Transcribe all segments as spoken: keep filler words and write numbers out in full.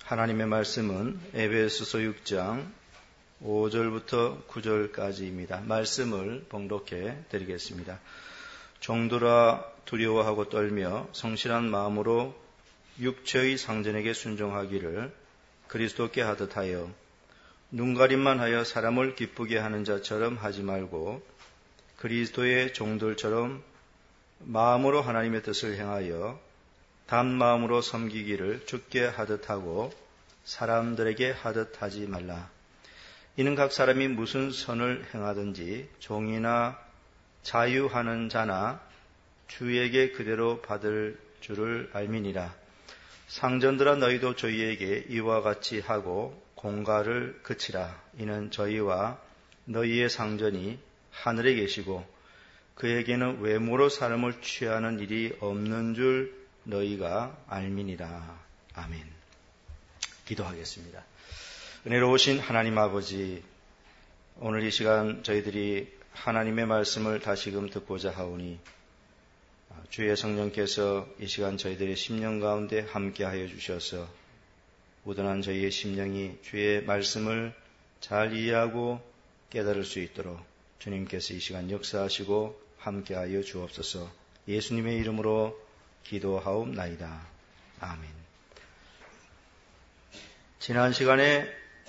하나님의 말씀은 에베소서 육 장 오 절부터 구 절까지입니다. 말씀을 봉독해 드리겠습니다. 종들아 두려워하고 떨며 성실한 마음으로 육체의 상전에게 순종하기를 그리스도께 하듯 하여 눈가림만 하여 사람을 기쁘게 하는 자처럼 하지 말고 그리스도의 종들처럼 마음으로 하나님의 뜻을 행하여 단 마음으로 섬기기를 주께 하듯 하고 사람들에게 하듯 하지 말라. 이는 각 사람이 무슨 선을 행하든지 종이나 자유하는 자나 주에게 그대로 받을 줄을 알미니라. 상전들아 너희도 저희에게 이와 같이 하고 공갈을 그치라. 이는 저희와 너희의 상전이 하늘에 계시고 그에게는 외모로 사람을 취하는 일이 없는 줄 너희가 알미니라. 아멘. 기도하겠습니다. 은혜로우신 하나님 아버지, 오늘 이 시간 저희들이 하나님의 말씀을 다시금 듣고자 하오니 주의 성령께서 이 시간 저희들의 심령 가운데 함께하여 주셔서 우둔한 저희의 심령이 주의 말씀을 잘 이해하고 깨달을 수 있도록 주님께서 이 시간 역사하시고 함께하여 주옵소서. 예수님의 이름으로 기도하옵나이다. 아멘. 지난 시간에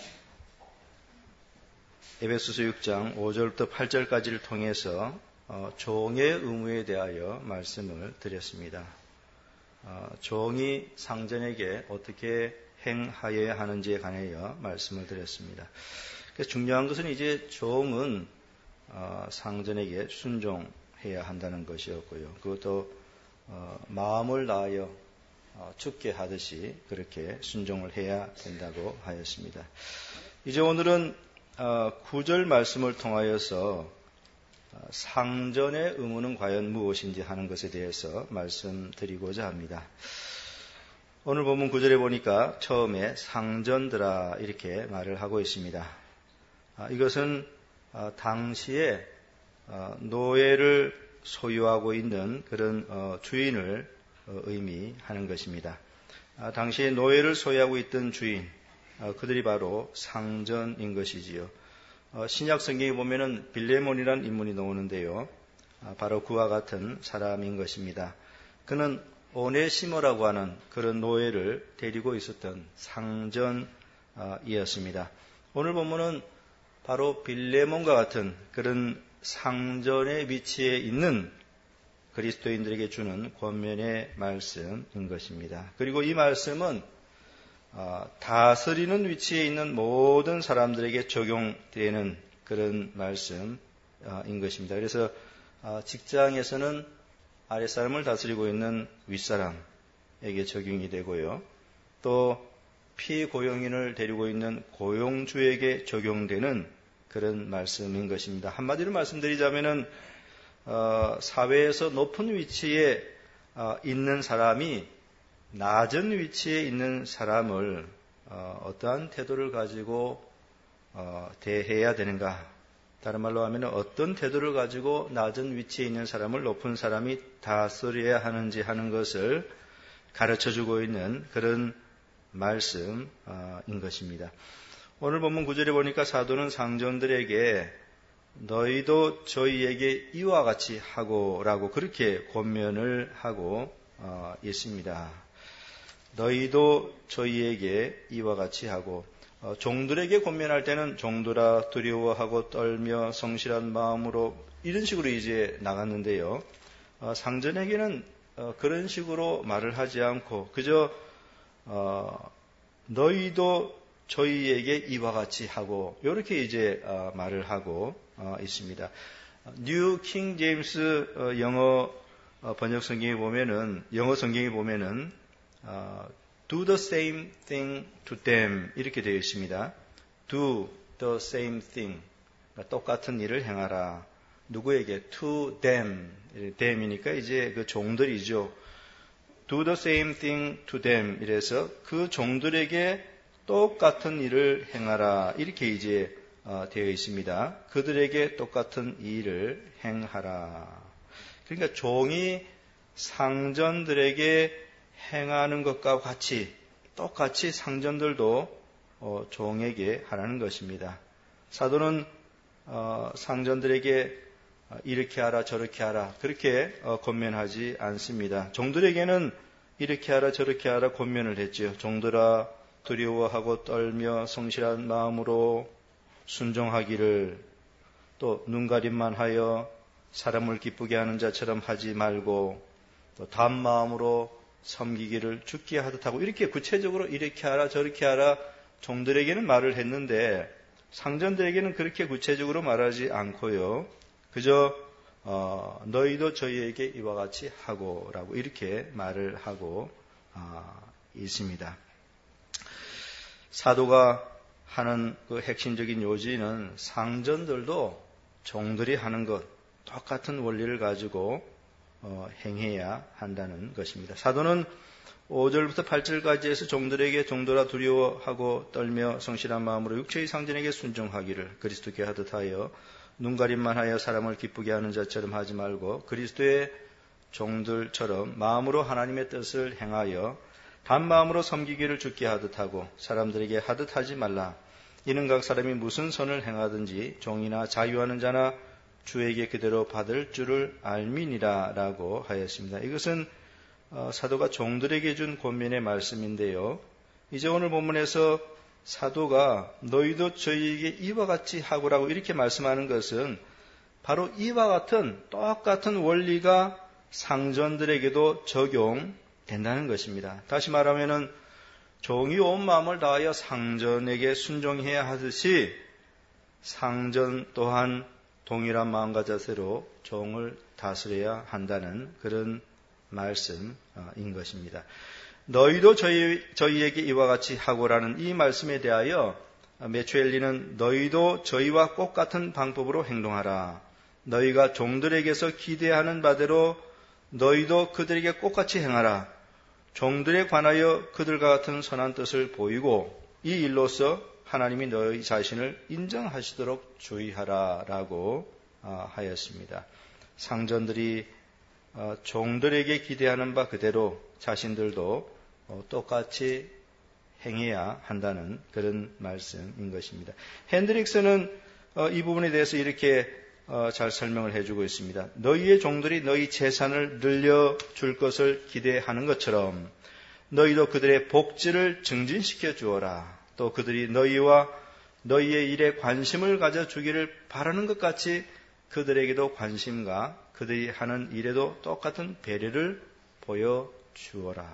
에베소서 육 장 오 절부터 팔 절까지를 통해서 어, 종의 의무에 대하여 말씀을 드렸습니다. 어, 종이 상전에게 어떻게 행하여야 하는지에 관하여 말씀을 드렸습니다. 그래서 중요한 것은 이제 종은 어, 상전에게 순종해야 한다는 것이었고요. 그것도 어, 마음을 다하여 어, 죽게 하듯이 그렇게 순종을 해야 된다고 하였습니다. 이제 오늘은 어, 구 절 말씀을 통하여서 어, 상전의 의무는 과연 무엇인지 하는 것에 대해서 말씀드리고자 합니다. 오늘 본문 구 절에 보니까 처음에 상전들아 이렇게 말을 하고 있습니다. 아, 이것은 어, 당시에 어, 노예를 소유하고 있는 그런 어, 주인을 어, 의미하는 것입니다. 아, 당시에 노예를 소유하고 있던 주인, 어, 그들이 바로 상전인 것이지요. 어, 신약 성경에 보면은 빌레몬이라는 인물이 나오는데요. 아, 바로 그와 같은 사람인 것입니다. 그는 오네시모라고 하는 그런 노예를 데리고 있었던 상전이었습니다. 오늘 본문은 바로 빌레몬과 같은 그런 상전의 위치에 있는 그리스도인들에게 주는 권면의 말씀인 것입니다. 그리고 이 말씀은 어, 다스리는 위치에 있는 모든 사람들에게 적용되는 그런 말씀인 것입니다. 그래서 어, 직장에서는 아랫사람을 다스리고 있는 윗사람에게 적용이 되고요. 또 피고용인을 데리고 있는 고용주에게 적용되는 그런 말씀인 것입니다. 한마디로 말씀드리자면은 어, 사회에서 높은 위치에 어, 있는 사람이 낮은 위치에 있는 사람을 어, 어떠한 태도를 가지고 어, 대해야 되는가? 다른 말로 하면 어떤 태도를 가지고 낮은 위치에 있는 사람을 높은 사람이 다스려야 하는지 하는 것을 가르쳐주고 있는 그런 말씀인 것입니다. 오늘 본문 구 절에 보니까 사도는 상전들에게 너희도 저희에게 이와 같이 하고라고 그렇게 권면을 하고 어, 있습니다. 너희도 저희에게 이와 같이 하고 어, 종들에게 권면할 때는 종들아 두려워하고 떨며 성실한 마음으로 이런 식으로 이제 나갔는데요. 어, 상전에게는 어, 그런 식으로 말을 하지 않고 그저 어, 너희도 저희에게 이와 같이 하고 이렇게 이제 어, 말을 하고 어, 있습니다. 뉴 킹 제임스 어, 영어 어, 번역 성경에 보면은 영어 성경에 보면은 어, do the same thing to them 이렇게 되어 있습니다. do the same thing 똑같은 일을 행하라. 누구에게? to them them이니까 이제 그 종들이죠. do the same thing to them 이래서 그 종들에게 똑같은 일을 행하라 이렇게 이제 어, 되어 있습니다. 그들에게 똑같은 일을 행하라. 그러니까 종이 상전들에게 행하는 것과 같이 똑같이 상전들도 종에게 하라는 것입니다. 사도는 상전들에게 이렇게 하라 저렇게 하라 그렇게 권면하지 않습니다. 종들에게는 이렇게 하라 저렇게 하라 권면을 했지요. 종들아 두려워하고 떨며 성실한 마음으로 순종하기를, 또 눈가림만 하여 사람을 기쁘게 하는 자처럼 하지 말고 또 단 마음으로 섬기기를 죽게 하듯 하고, 이렇게 구체적으로 이렇게 하라 저렇게 하라 종들에게는 말을 했는데 상전들에게는 그렇게 구체적으로 말하지 않고요. 그저 어, 너희도 저희에게 이와 같이 하고라고 이렇게 말을 하고 어, 있습니다. 사도가 하는 그 핵심적인 요지는 상전들도 종들이 하는 것 똑같은 원리를 가지고 어, 행해야 한다는 것입니다. 사도는 오 절부터 팔 절까지 해서 종들에게 종들아 두려워하고 떨며 성실한 마음으로 육체의 상전에게 순종하기를 그리스도께 하듯 하여 눈가림만 하여 사람을 기쁘게 하는 자처럼 하지 말고 그리스도의 종들처럼 마음으로 하나님의 뜻을 행하여 단 마음으로 섬기기를 주께 하듯 하고 사람들에게 하듯 하지 말라. 이는 각 사람이 무슨 선을 행하든지 종이나 자유하는 자나 주에게 그대로 받을 줄을 알미니라 라고 하였습니다. 이것은 사도가 종들에게 준 권면의 말씀인데요. 이제 오늘 본문에서 사도가 너희도 저희에게 이와 같이 하고라고 이렇게 말씀하는 것은 바로 이와 같은 똑같은 원리가 상전들에게도 적용된다는 것입니다. 다시 말하면은 종이 온 마음을 다하여 상전에게 순종해야 하듯이 상전 또한 동일한 마음과 자세로 종을 다스려야 한다는 그런 말씀인 것입니다. 너희도 저희, 저희에게 이와 같이 하고라는 이 말씀에 대하여 메추엘리는 너희도 저희와 똑같은 방법으로 행동하라. 너희가 종들에게서 기대하는 바대로 너희도 그들에게 똑같이 행하라. 종들에 관하여 그들과 같은 선한 뜻을 보이고 이 일로서 하나님이 너희 자신을 인정하시도록 주의하라 라고 하였습니다. 상전들이 종들에게 기대하는 바 그대로 자신들도 똑같이 행해야 한다는 그런 말씀인 것입니다. 핸드릭스는 이 부분에 대해서 이렇게 잘 설명을 해주고 있습니다. 너희의 종들이 너희 재산을 늘려줄 것을 기대하는 것처럼 너희도 그들의 복지를 증진시켜 주어라. 또 그들이 너희와 너희의 일에 관심을 가져주기를 바라는 것 같이 그들에게도 관심과 그들이 하는 일에도 똑같은 배려를 보여주어라.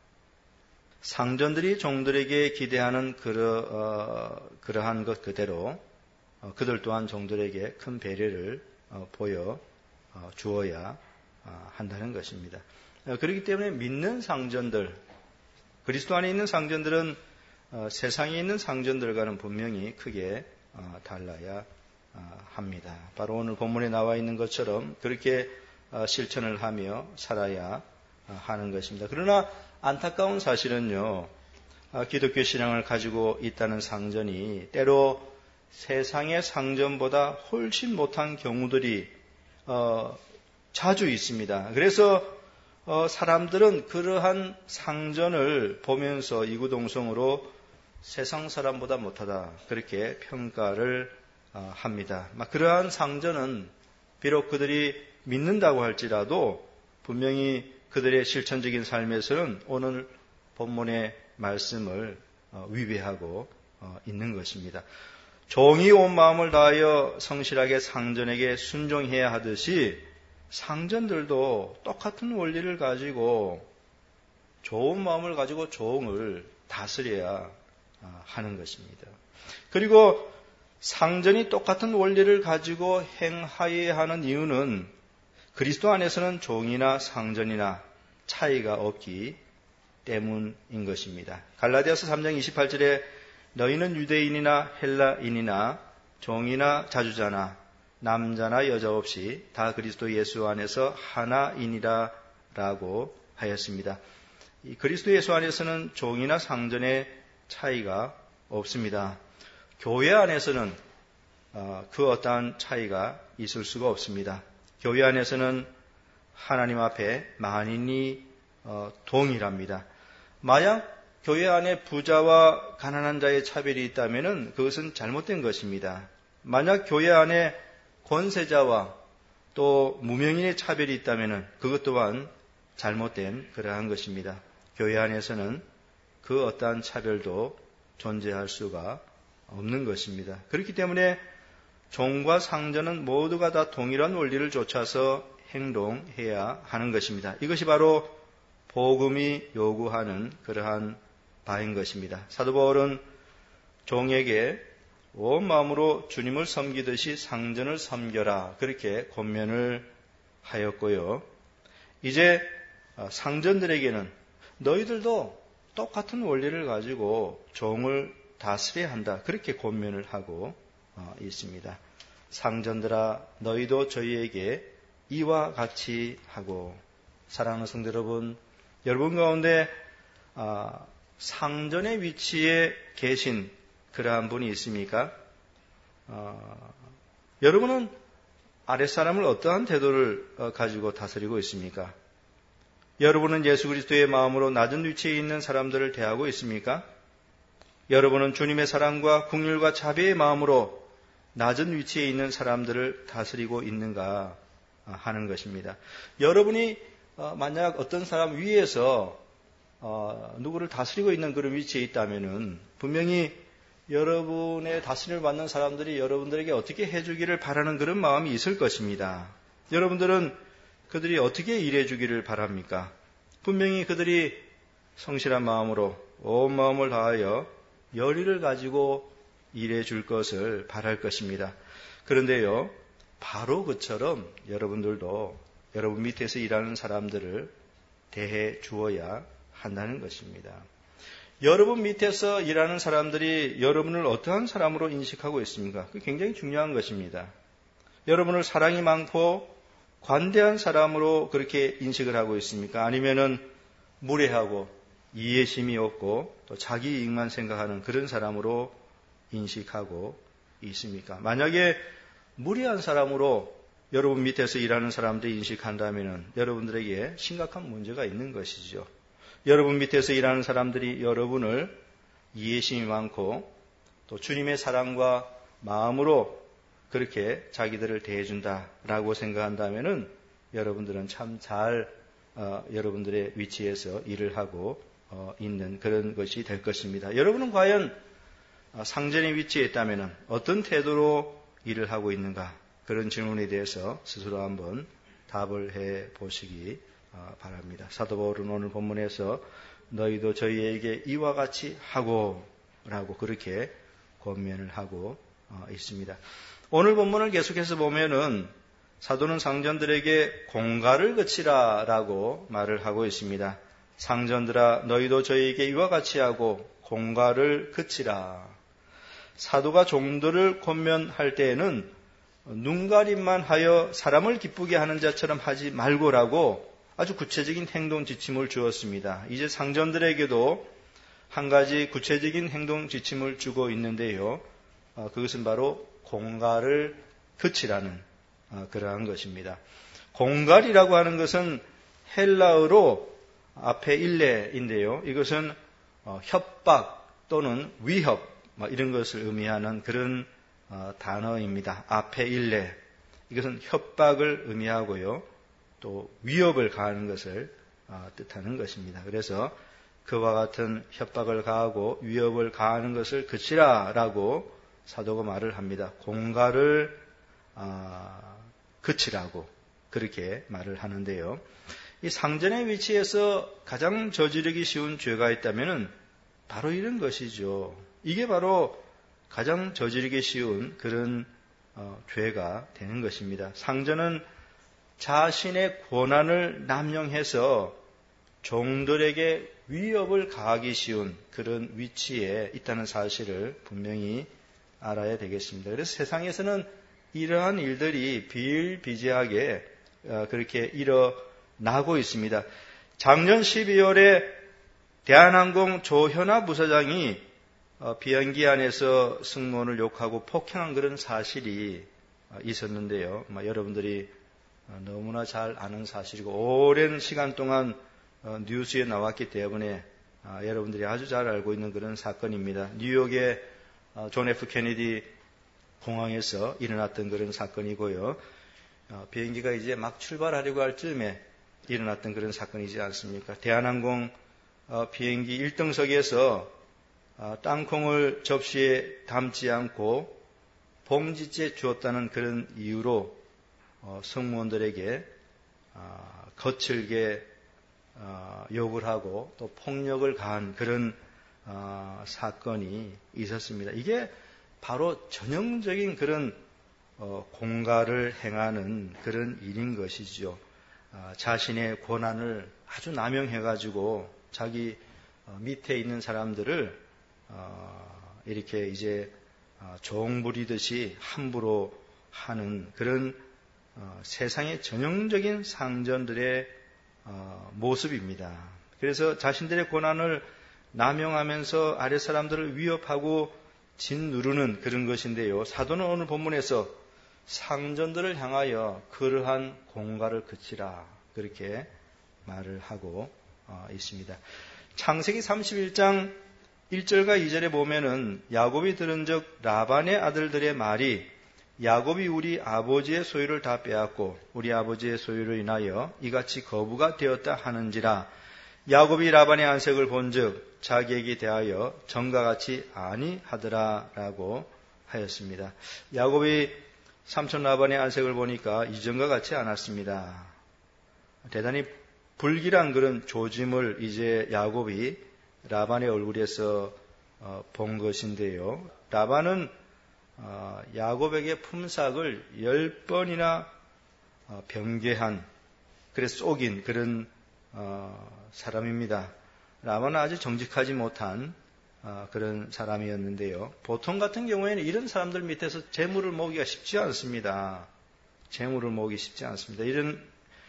상전들이 종들에게 기대하는 그러, 어, 그러한 것 그대로 어, 그들 또한 종들에게 큰 배려를 어, 보여 어, 주어야 어, 한다는 것입니다. 어, 그렇기 때문에 믿는 상전들, 그리스도 안에 있는 상전들은 어, 세상에 있는 상전들과는 분명히 크게 어, 달라야 어, 합니다. 바로 오늘 본문에 나와 있는 것처럼 그렇게 어, 실천을 하며 살아야 어, 하는 것입니다. 그러나 안타까운 사실은요, 어, 기독교 신앙을 가지고 있다는 상전이 때로 세상의 상전보다 훨씬 못한 경우들이 어, 자주 있습니다. 그래서 어, 사람들은 그러한 상전을 보면서 이구동성으로 세상 사람보다 못하다 그렇게 평가를 어, 합니다. 막 그러한 상전은 비록 그들이 믿는다고 할지라도 분명히 그들의 실천적인 삶에서는 오늘 본문의 말씀을 어, 위배하고 어, 있는 것입니다. 종이 온 마음을 다하여 성실하게 상전에게 순종해야 하듯이 상전들도 똑같은 원리를 가지고 좋은 마음을 가지고 종을 다스려야 하는 것입니다. 그리고 상전이 똑같은 원리를 가지고 행하여야 하는 이유는 그리스도 안에서는 종이나 상전이나 차이가 없기 때문인 것입니다. 갈라디아서 삼 장 이십팔 절에 너희는 유대인이나 헬라인이나 종이나 자주자나 남자나 여자 없이 다 그리스도 예수 안에서 하나이니라 라고 하였습니다. 이 그리스도 예수 안에서는 종이나 상전의 차이가 없습니다. 교회 안에서는 그 어떠한 차이가 있을 수가 없습니다. 교회 안에서는 하나님 앞에 만인이 동일합니다. 만약 교회 안에 부자와 가난한 자의 차별이 있다면 그것은 잘못된 것입니다. 만약 교회 안에 권세자와 또 무명인의 차별이 있다면 그것 또한 잘못된 그러한 것입니다. 교회 안에서는 그 어떠한 차별도 존재할 수가 없는 것입니다. 그렇기 때문에 종과 상전은 모두가 다 동일한 원리를 좇아서 행동해야 하는 것입니다. 이것이 바로 복음이 요구하는 그러한 바인 것입니다. 사도 바울은 종에게 온 마음으로 주님을 섬기듯이 상전을 섬겨라 그렇게 권면을 하였고요. 이제 상전들에게는 너희들도 똑같은 원리를 가지고 종을 다스려야 한다 그렇게 권면을 하고 있습니다. 상전들아 너희도 저희에게 이와 같이 하고. 사랑하는 성도 여러분, 여러분 가운데 상전의 위치에 계신 그러한 분이 있습니까? 어, 여러분은 아랫사람을 어떠한 태도를 가지고 다스리고 있습니까? 여러분은 예수 그리스도의 마음으로 낮은 위치에 있는 사람들을 대하고 있습니까? 여러분은 주님의 사랑과 긍휼과 자비의 마음으로 낮은 위치에 있는 사람들을 다스리고 있는가 하는 것입니다. 여러분이 만약 어떤 사람 위에서 누구를 다스리고 있는 그런 위치에 있다면은 분명히 여러분의 다스림을 받는 사람들이 여러분들에게 어떻게 해주기를 바라는 그런 마음이 있을 것입니다. 여러분들은 그들이 어떻게 일해주기를 바랍니까? 분명히 그들이 성실한 마음으로 온 마음을 다하여 열의를 가지고 일해줄 것을 바랄 것입니다. 그런데요, 바로 그처럼 여러분들도 여러분 밑에서 일하는 사람들을 대해 주어야 한다는 것입니다. 여러분 밑에서 일하는 사람들이 여러분을 어떠한 사람으로 인식하고 있습니까? 그게 굉장히 중요한 것입니다. 여러분을 사랑이 많고 관대한 사람으로 그렇게 인식을 하고 있습니까? 아니면은 무례하고 이해심이 없고 또 자기 이익만 생각하는 그런 사람으로 인식하고 있습니까? 만약에 무례한 사람으로 여러분 밑에서 일하는 사람들이 인식한다면은 여러분들에게 심각한 문제가 있는 것이죠. 여러분 밑에서 일하는 사람들이 여러분을 이해심이 많고 또 주님의 사랑과 마음으로 그렇게 자기들을 대해준다라고 생각한다면은 여러분들은 참 잘 어, 여러분들의 위치에서 일을 하고 어, 있는 그런 것이 될 것입니다. 여러분은 과연 상전의 위치에 있다면은 어떤 태도로 일을 하고 있는가? 그런 질문에 대해서 스스로 한번 답을 해 보시기 바랍니다. 사도 바울은 오늘 본문에서 너희도 저희에게 이와 같이 하고 라고 그렇게 권면을 하고 있습니다. 오늘 본문을 계속해서 보면은 사도는 상전들에게 공갈을 그치라 라고 말을 하고 있습니다. 상전들아 너희도 저희에게 이와 같이 하고 공갈을 그치라. 사도가 종들을 권면할 때에는 눈가림만 하여 사람을 기쁘게 하는 자처럼 하지 말고라고 아주 구체적인 행동 지침을 주었습니다. 이제 상전들에게도 한 가지 구체적인 행동 지침을 주고 있는데요. 그것은 바로 공갈을 그치라는 그러한 것입니다. 공갈이라고 하는 것은 헬라어로 앞에 일레인데요. 이것은 협박 또는 위협 이런 것을 의미하는 그런 단어입니다. 앞에 일레. 이것은 협박을 의미하고요. 또 위협을 가하는 것을 뜻하는 것입니다. 그래서 그와 같은 협박을 가하고 위협을 가하는 것을 그치라라고 사도가 말을 합니다. 공갈을 그치라고 그렇게 말을 하는데요. 이 상전의 위치에서 가장 저지르기 쉬운 죄가 있다면 바로 이런 것이죠. 이게 바로 가장 저지르기 쉬운 그런 어, 죄가 되는 것입니다. 상전은 자신의 권한을 남용해서 종들에게 위협을 가하기 쉬운 그런 위치에 있다는 사실을 분명히 알아야 되겠습니다. 그래서 세상에서는 이러한 일들이 비일비재하게 그렇게 일어나고 있습니다. 작년 십이월에 대한항공 조현아 부사장이 비행기 안에서 승무원을 욕하고 폭행한 그런 사실이 있었는데요. 여러분들이 너무나 잘 아는 사실이고 오랜 시간 동안 뉴스에 나왔기 때문에 아, 여러분들이 아주 잘 알고 있는 그런 사건입니다. 뉴욕의 어, 존 에프 케네디 공항에서 일어났던 그런 사건이고요. 어, 비행기가 이제 막 출발하려고 할 즈음에 일어났던 그런 사건이지 않습니까? 대한항공 어, 비행기 일 등석에서 어, 땅콩을 접시에 담지 않고 봉지째 주었다는 그런 이유로 어, 승무원들에게 어, 거칠게 어, 욕을 하고 또 폭력을 가한 그런 어, 사건이 있었습니다. 이게 바로 전형적인 그런 어, 공갈을 행하는 그런 일인 것이죠. 어, 자신의 권한을 아주 남용해가지고 자기 어, 밑에 있는 사람들을 어, 이렇게 이제 어, 종 부리듯이 함부로 하는 그런 어, 세상의 전형적인 상전들의 어, 모습입니다. 그래서 자신들의 권한을 남용하면서 아래 사람들을 위협하고 짓누르는 그런 것인데요. 사도는 오늘 본문에서 상전들을 향하여 그러한 공갈을 그치라 그렇게 말을 하고 어, 있습니다. 창세기 삼십일 장 일 절과 이 절에 보면은 야곱이 들은즉 라반의 아들들의 말이 야곱이 우리 아버지의 소유를 다 빼앗고 우리 아버지의 소유로 인하여 이같이 거부가 되었다 하는지라. 야곱이 라반의 안색을 본즉 자기에게 대하여 전과 같이 아니하더라라고 하였습니다. 야곱이 삼촌 라반의 안색을 보니까 이전과 같지 않았습니다. 대단히 불길한 그런 조짐을 이제 야곱이 라반의 얼굴에서 어, 본 것인데요. 라반은 어, 야곱에게 품삯을 열 번이나 어, 변개한, 그래서 속인 그런 어, 사람입니다. 라반은 아주 정직하지 못한 어, 그런 사람이었는데요. 보통 같은 경우에는 이런 사람들 밑에서 재물을 모으기가 쉽지 않습니다. 재물을 모으기 쉽지 않습니다. 이런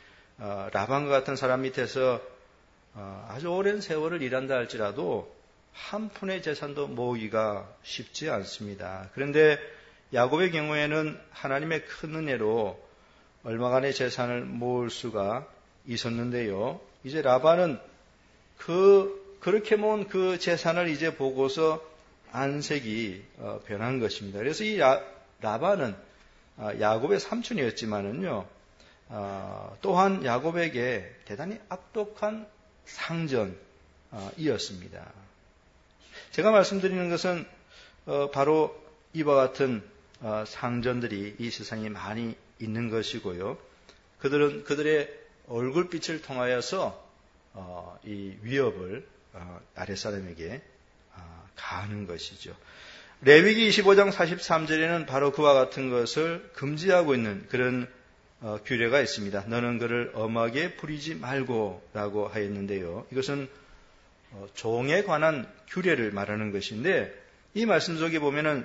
어, 라반과 같은 사람 밑에서 어, 아주 오랜 세월을 일한다 할지라도 한 푼의 재산도 모으기가 쉽지 않습니다. 그런데 야곱의 경우에는 하나님의 큰 은혜로 얼마간의 재산을 모을 수가 있었는데요. 이제 라반은 그 그렇게 모은 그 재산을 이제 보고서 안색이 어, 변한 것입니다. 그래서 이 라, 라반은 어, 야곱의 삼촌이었지만은요, 어, 또한 야곱에게 대단히 악독한 상전이었습니다. 제가 말씀드리는 것은 어, 바로 이와 같은 어, 상전들이 이 세상에 많이 있는 것이고요. 그들은 그들의 얼굴빛을 통하여서 어, 이 위협을 어, 아랫사람에게 어, 가하는 것이죠. 레위기 이십오 장 사십삼 절에는 바로 그와 같은 것을 금지하고 있는 그런 어, 규례가 있습니다. 너는 그를 엄하게 부리지 말고 라고 하였는데요. 이것은 어, 종에 관한 규례를 말하는 것인데, 이 말씀 속에 보면은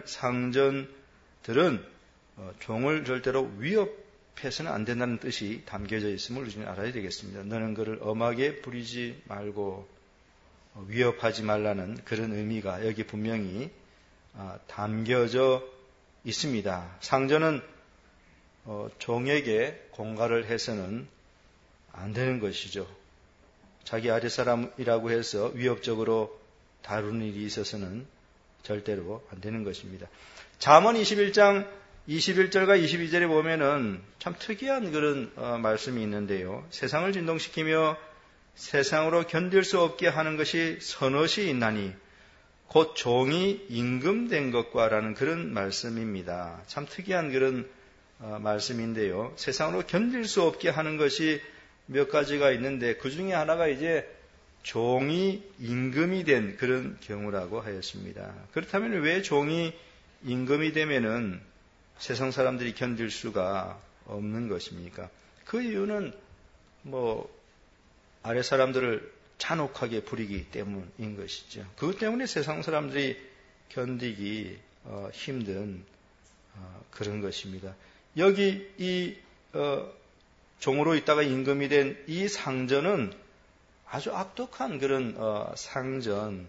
상전들은 어, 종을 절대로 위협해서는 안 된다는 뜻이 담겨져 있음을 우리는 알아야 되겠습니다. 너는 그를 엄하게 부리지 말고 어, 위협하지 말라는 그런 의미가 여기 분명히 어, 담겨져 있습니다. 상전은 어, 종에게 공갈을 해서는 안 되는 것이죠. 자기 아랫사람이라고 해서 위협적으로 다루는 일이 있어서는 절대로 안 되는 것입니다. 잠언 이십일 장 이십일 절과 이십이 절에 보면은 참 특이한 그런 어, 말씀이 있는데요. 세상을 진동시키며 세상으로 견딜 수 없게 하는 것이 선엇이 있나니 곧 종이 임금된 것과 라는 그런 말씀입니다. 참 특이한 그런 어, 말씀인데요. 세상으로 견딜 수 없게 하는 것이 몇 가지가 있는데 그 중에 하나가 이제 종이 임금이 된 그런 경우라고 하였습니다. 그렇다면 왜 종이 임금이 되면은 세상 사람들이 견딜 수가 없는 것입니까? 그 이유는 뭐 아래 사람들을 잔혹하게 부리기 때문인 것이죠. 그것 때문에 세상 사람들이 견디기 어, 힘든 어, 그런 것입니다. 여기 이 어, 종으로 있다가 임금이 된 이 상전은 아주 악독한 그런 어, 상전인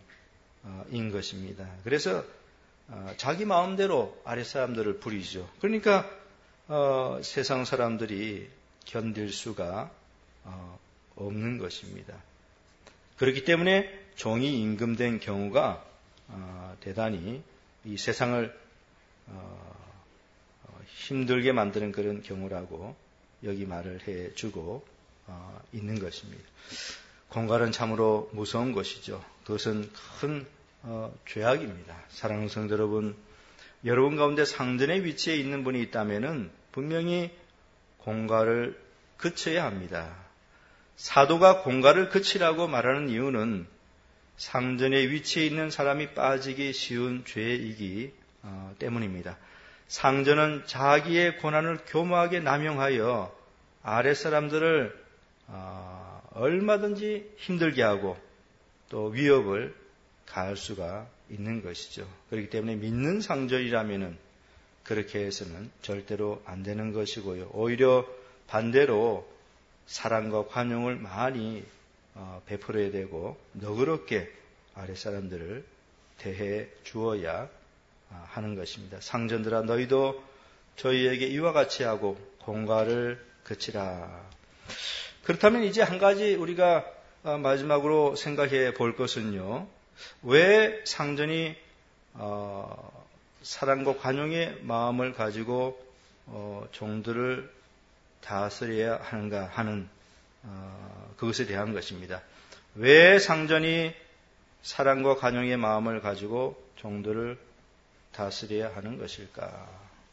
것입니다. 그래서 어, 자기 마음대로 아랫 사람들을 부리죠. 그러니까 어, 세상 사람들이 견딜 수가 어, 없는 것입니다. 그렇기 때문에 종이 임금된 경우가 어, 대단히 이 세상을 어, 어, 힘들게 만드는 그런 경우라고 여기 말을 해주고 어, 있는 것입니다. 공갈은 참으로 무서운 것이죠. 그것은 큰 어, 죄악입니다. 사랑하는 성도 여러분, 여러분 가운데 상전의 위치에 있는 분이 있다면은 분명히 공갈을 그쳐야 합니다. 사도가 공갈을 그치라고 말하는 이유는 상전의 위치에 있는 사람이 빠지기 쉬운 죄이기 어, 때문입니다. 상전은 자기의 권한을 교묘하게 남용하여 아랫사람들을 어, 얼마든지 힘들게 하고 또 위협을 가할 수가 있는 것이죠. 그렇기 때문에 믿는 상전이라면은 그렇게 해서는 절대로 안 되는 것이고요. 오히려 반대로 사랑과 관용을 많이 베풀어야 되고 너그럽게 아랫사람들을 대해 주어야 하는 것입니다. 상전들아 너희도 저희에게 이와 같이 하고 공갈을 그치라. 그렇다면 이제 한 가지 우리가 마지막으로 생각해 볼 것은요. 왜 상전이 어, 사랑과 관용의 마음을 가지고 어, 종들을 다스려야 하는가 하는 어, 그것에 대한 것입니다. 왜 상전이 사랑과 관용의 마음을 가지고 종들을 다스려야 하는 것일까?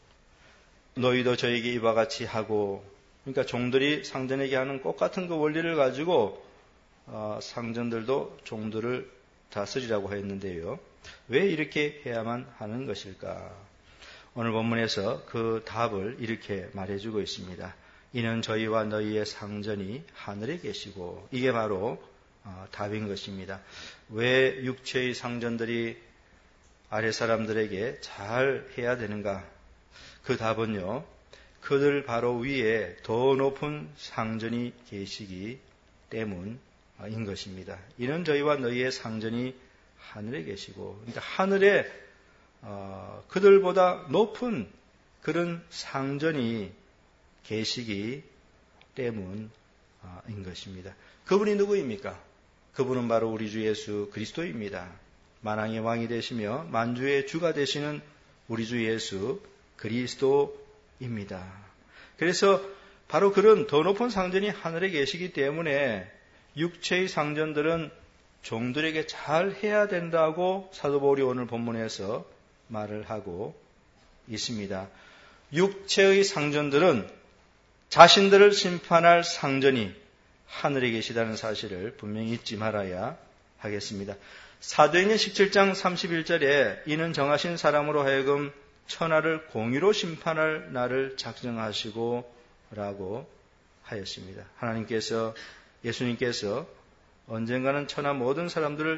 너희도 저에게 이와 같이 하고, 그러니까 종들이 상전에게 하는 똑같은 그 원리를 가지고 어, 상전들도 종들을 다스리라고 하였는데요. 왜 이렇게 해야만 하는 것일까? 오늘 본문에서 그 답을 이렇게 말해주고 있습니다. 이는 저희와 너희의 상전이 하늘에 계시고, 이게 바로 어, 답인 것입니다. 왜 육체의 상전들이 아래 사람들에게 잘 해야 되는가? 그 답은요, 그들 바로 위에 더 높은 상전이 계시기 때문인 것입니다. 이는 저희와 너희의 상전이 하늘에 계시고, 그러니까 하늘에 어, 그들보다 높은 그런 상전이 계시기 때문인 것입니다. 그분이 누구입니까? 그분은 바로 우리 주 예수 그리스도입니다. 만왕의 왕이 되시며 만주의 주가 되시는 우리 주 예수 그리스도입니다. 그래서 바로 그런 더 높은 상전이 하늘에 계시기 때문에 육체의 상전들은 종들에게 잘 해야 된다고 사도 바울이 오늘 본문에서 말을 하고 있습니다. 육체의 상전들은 자신들을 심판할 상전이 하늘에 계시다는 사실을 분명히 잊지 말아야 하겠습니다. 사도행전 십칠 장 삼십일 절에 이는 정하신 사람으로 하여금 천하를 공의로 심판할 날을 작정하시고 라고 하였습니다. 하나님께서, 예수님께서 언젠가는 천하 모든 사람들을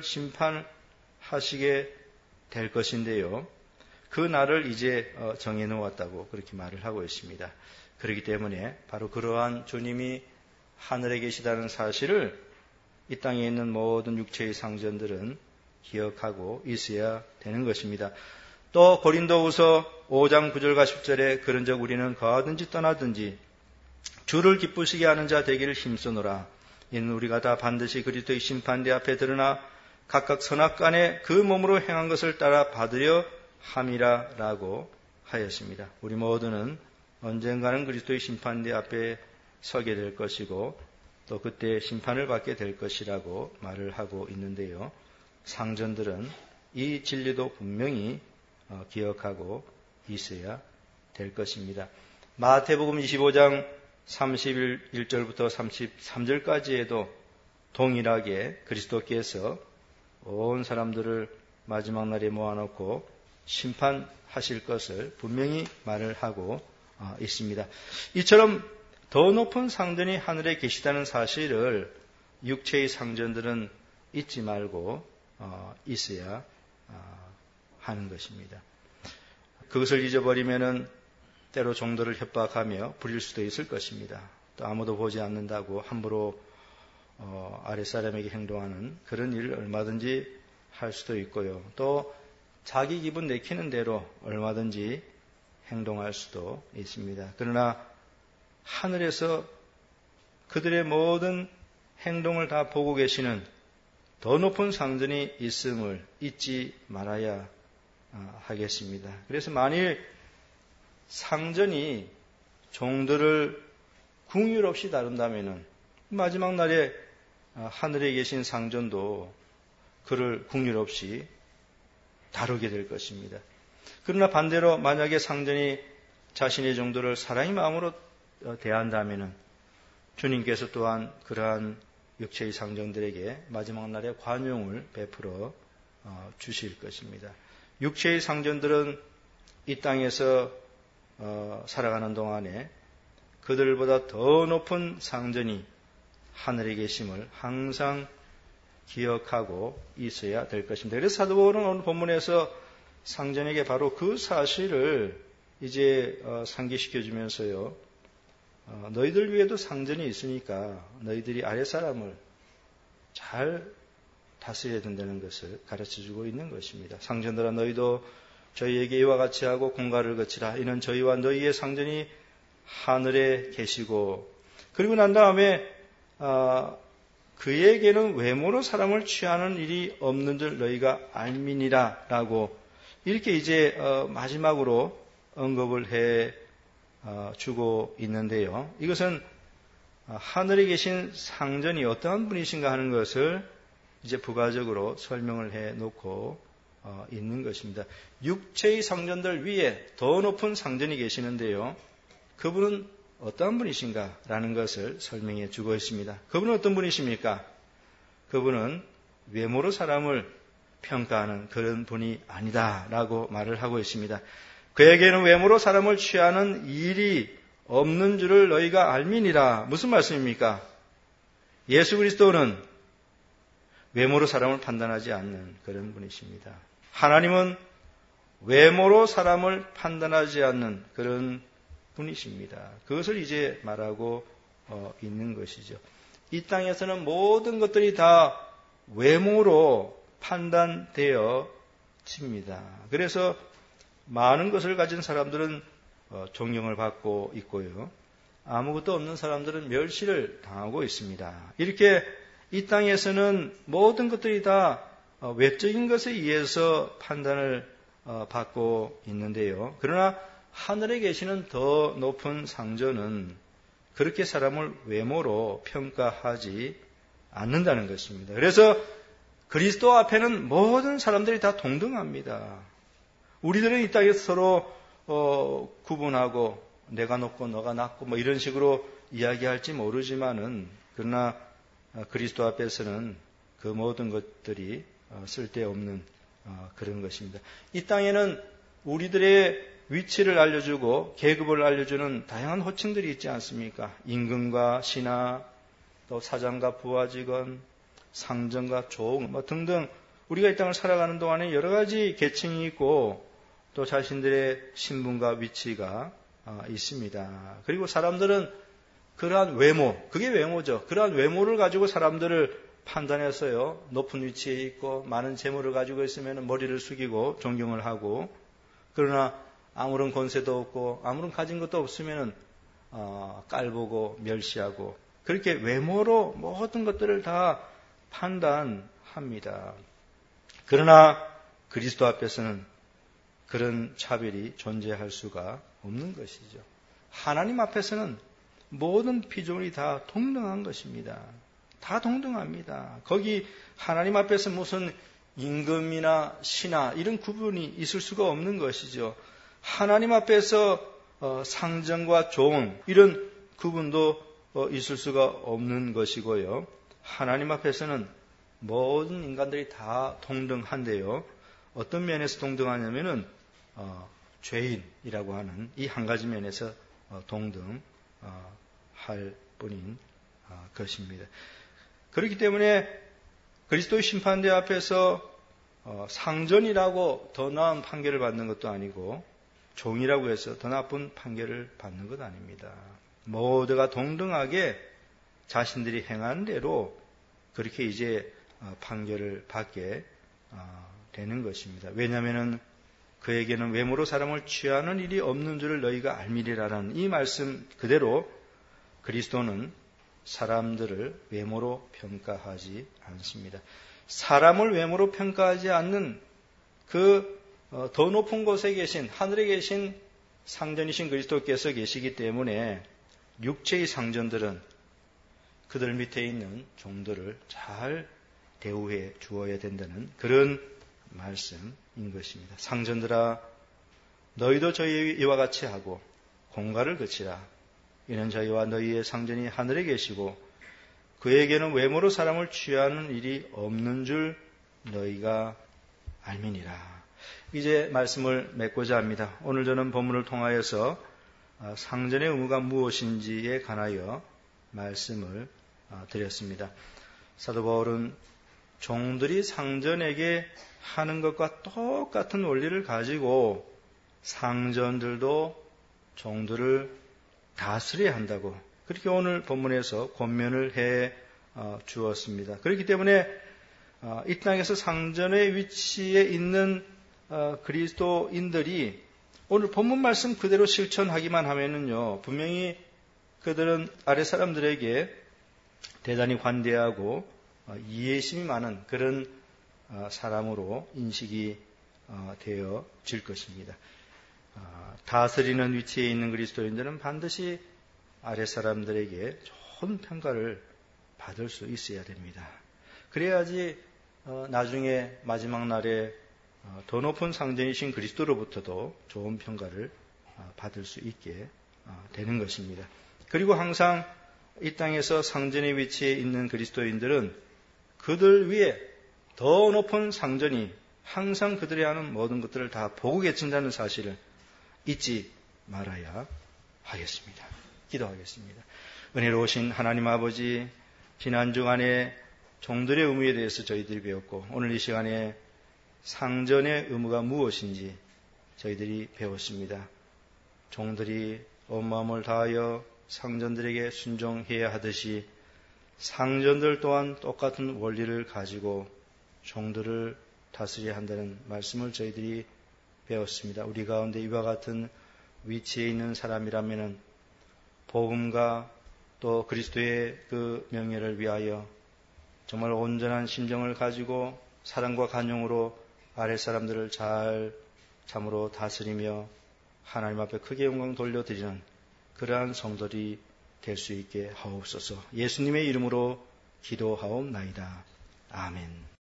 심판하시게 될 것인데요. 그 날을 이제 정해 놓았다고 그렇게 말을 하고 있습니다. 그렇기 때문에 바로 그러한 주님이 하늘에 계시다는 사실을 이 땅에 있는 모든 육체의 상전들은 기억하고 있어야 되는 것입니다. 또 고린도후서 오 장 구 절과 십 절에 그런즉 우리는 거하든지 떠나든지 주를 기쁘시게 하는 자 되기를 힘쓰노라. 이는 우리가 다 반드시 그리스도의 심판대 앞에 드러나 각각 선악간에 그 몸으로 행한 것을 따라 받으려 함이라 라고 하였습니다. 우리 모두는 언젠가는 그리스도의 심판대 앞에 서게 될 것이고 또 그때 심판을 받게 될 것이라고 말을 하고 있는데요. 상전들은 이 진리도 분명히 기억하고 있어야 될 것입니다. 마태복음 이십오 장 삼십일 절부터 삼십삼 절까지에도 동일하게 그리스도께서 온 사람들을 마지막 날에 모아놓고 심판하실 것을 분명히 말을 하고 있습니다. 이처럼 더 높은 상전이 하늘에 계시다는 사실을 육체의 상전들은 잊지 말고 있어야 하는 것입니다. 그것을 잊어버리면은 때로 종들을 협박하며 부릴 수도 있을 것입니다. 또 아무도 보지 않는다고 함부로 어, 아랫사람에게 행동하는 그런 일을 얼마든지 할 수도 있고요. 또 자기 기분 내키는 대로 얼마든지 행동할 수도 있습니다. 그러나 하늘에서 그들의 모든 행동을 다 보고 계시는 더 높은 상전이 있음을 잊지 말아야 하겠습니다. 그래서 만일 상전이 종들을 궁율 없이 다룬다면 마지막 날에 하늘에 계신 상전도 그를 궁율 없이 다루게 될 것입니다. 그러나 반대로 만약에 상전이 자신의 종들을 사랑의 마음으로 대한다면 주님께서 또한 그러한 육체의 상전들에게 마지막 날에 관용을 베풀어 주실 것입니다. 육체의 상전들은 이 땅에서 살아가는 동안에 그들보다 더 높은 상전이 하늘에 계심을 항상 기억하고 있어야 될 것입니다. 그래서 사도 바울은 오늘 본문에서 상전에게 바로 그 사실을 이제 상기시켜 주면서요. 너희들 위에도 상전이 있으니까 너희들이 아랫사람을 잘 다스려야 된다는 것을 가르쳐주고 있는 것입니다. 상전들아 너희도 저희에게 이와 같이 하고 공갈을 거치라. 이는 저희와 너희의 상전이 하늘에 계시고 그리고 난 다음에 어, 그에게는 외모로 사람을 취하는 일이 없는 줄 너희가 알미니라 라고 이렇게 이제 어, 마지막으로 언급을 해 어, 주고 있는데요. 이것은 하늘에 계신 상전이 어떠한 분이신가 하는 것을 이제 부가적으로 설명을 해 놓고 어, 있는 것입니다. 육체의 상전들 위에 더 높은 상전이 계시는데요. 그분은 어떠한 분이신가 라는 것을 설명해 주고 있습니다. 그분은 어떤 분이십니까? 그분은 외모로 사람을 평가하는 그런 분이 아니다 라고 말을 하고 있습니다. 그에게는 외모로 사람을 취하는 일이 없는 줄을 너희가 알미니라. 무슨 말씀입니까? 예수 그리스도는 외모로 사람을 판단하지 않는 그런 분이십니다. 하나님은 외모로 사람을 판단하지 않는 그런 분이십니다. 그것을 이제 말하고 어, 있는 것이죠. 이 땅에서는 모든 것들이 다 외모로 판단되어집니다. 그래서 많은 것을 가진 사람들은 어, 존경을 받고 있고요. 아무것도 없는 사람들은 멸시를 당하고 있습니다. 이렇게 이 땅에서는 모든 것들이 다 어, 외적인 것에 의해서 판단을 어, 받고 있는데요. 그러나 하늘에 계시는 더 높은 상전은 그렇게 사람을 외모로 평가하지 않는다는 것입니다. 그래서 그리스도 앞에는 모든 사람들이 다 동등합니다. 우리들은 이 땅에서 서로 어, 구분하고 내가 높고 너가 낮고 뭐 이런 식으로 이야기할지 모르지만은 그러나 그리스도 앞에서는 그 모든 것들이 어, 쓸데없는 어, 그런 것입니다. 이 땅에는 우리들의 위치를 알려주고 계급을 알려주는 다양한 호칭들이 있지 않습니까? 임금과 신하, 또 사장과 부하직원, 상전과 종, 뭐 등등 우리가 이 땅을 살아가는 동안에 여러 가지 계층이 있고 또 자신들의 신분과 위치가 있습니다. 그리고 사람들은 그러한 외모, 그게 외모죠. 그러한 외모를 가지고 사람들을 판단해서요, 높은 위치에 있고 많은 재물을 가지고 있으면 머리를 숙이고 존경을 하고 그러나 아무런 권세도 없고 아무런 가진 것도 없으면 어, 깔보고 멸시하고 그렇게 외모로 모든 것들을 다 판단합니다. 그러나 그리스도 앞에서는 그런 차별이 존재할 수가 없는 것이죠. 하나님 앞에서는 모든 피조물이 다 동등한 것입니다. 다 동등합니다. 거기 하나님 앞에서 무슨 임금이나 신하 이런 구분이 있을 수가 없는 것이죠. 하나님 앞에서 상전과 종 이런 구분도 있을 수가 없는 것이고요. 하나님 앞에서는 모든 인간들이 다 동등한데요. 어떤 면에서 동등하냐면은 어, 죄인이라고 하는 이 한 가지 면에서 어, 동등할 뿐인 어, 것입니다. 그렇기 때문에 그리스도의 심판대 앞에서 어, 상전이라고 더 나은 판결을 받는 것도 아니고 종이라고 해서 더 나쁜 판결을 받는 것 아닙니다. 모두가 동등하게 자신들이 행한 대로 그렇게 이제 어, 판결을 받게 어, 되는 것입니다. 왜냐하면 그에게는 외모로 사람을 취하는 일이 없는 줄을 너희가 알미리라는 이 말씀 그대로 그리스도는 사람들을 외모로 평가하지 않습니다. 사람을 외모로 평가하지 않는 그 더 높은 곳에 계신, 하늘에 계신 상전이신 그리스도께서 계시기 때문에 육체의 상전들은 그들 밑에 있는 종들을 잘 대우해 주어야 된다는 그런 말씀인 것입니다. 상전들아, 너희도 저희와 같이 하고 공갈을 그치라. 이는 저희와 너희의 상전이 하늘에 계시고 그에게는 외모로 사람을 취하는 일이 없는 줄 너희가 알미니라. 이제 말씀을 맺고자 합니다. 오늘 저는 본문을 통하여서 상전의 의무가 무엇인지에 관하여 말씀을 드렸습니다. 사도 바울은 종들이 상전에게 하는 것과 똑같은 원리를 가지고 상전들도 종들을 다스려야 한다고 그렇게 오늘 본문에서 권면을 해 주었습니다. 그렇기 때문에 이 땅에서 상전의 위치에 있는 그리스도인들이 오늘 본문 말씀 그대로 실천하기만 하면은요, 분명히 그들은 아래 사람들에게 대단히 관대하고 이해심이 많은 그런 사람으로 인식이 되어질 것입니다. 다스리는 위치에 있는 그리스도인들은 반드시 아래 사람들에게 좋은 평가를 받을 수 있어야 됩니다. 그래야지 나중에 마지막 날에 더 높은 상전이신 그리스도로부터도 좋은 평가를 받을 수 있게 되는 것입니다. 그리고 항상 이 땅에서 상전의 위치에 있는 그리스도인들은 그들 위에 더 높은 상전이 항상 그들이 하는 모든 것들을 다 보고 계신다는 사실을 잊지 말아야 하겠습니다. 기도하겠습니다. 은혜로우신 하나님 아버지, 지난 주간에 종들의 의무에 대해서 저희들이 배웠고 오늘 이 시간에 상전의 의무가 무엇인지 저희들이 배웠습니다. 종들이 온 마음을 다하여 상전들에게 순종해야 하듯이 상전들 또한 똑같은 원리를 가지고 종들을 다스려야 한다는 말씀을 저희들이 배웠습니다. 우리 가운데 이와 같은 위치에 있는 사람이라면 복음과 또 그리스도의 그 명예를 위하여 정말 온전한 심정을 가지고 사랑과 간용으로 아래 사람들을 잘 참으로 다스리며 하나님 앞에 크게 영광 돌려드리는 그러한 성도들이 될 수 있게 하옵소서. 예수님의 이름으로 기도하옵나이다. 아멘.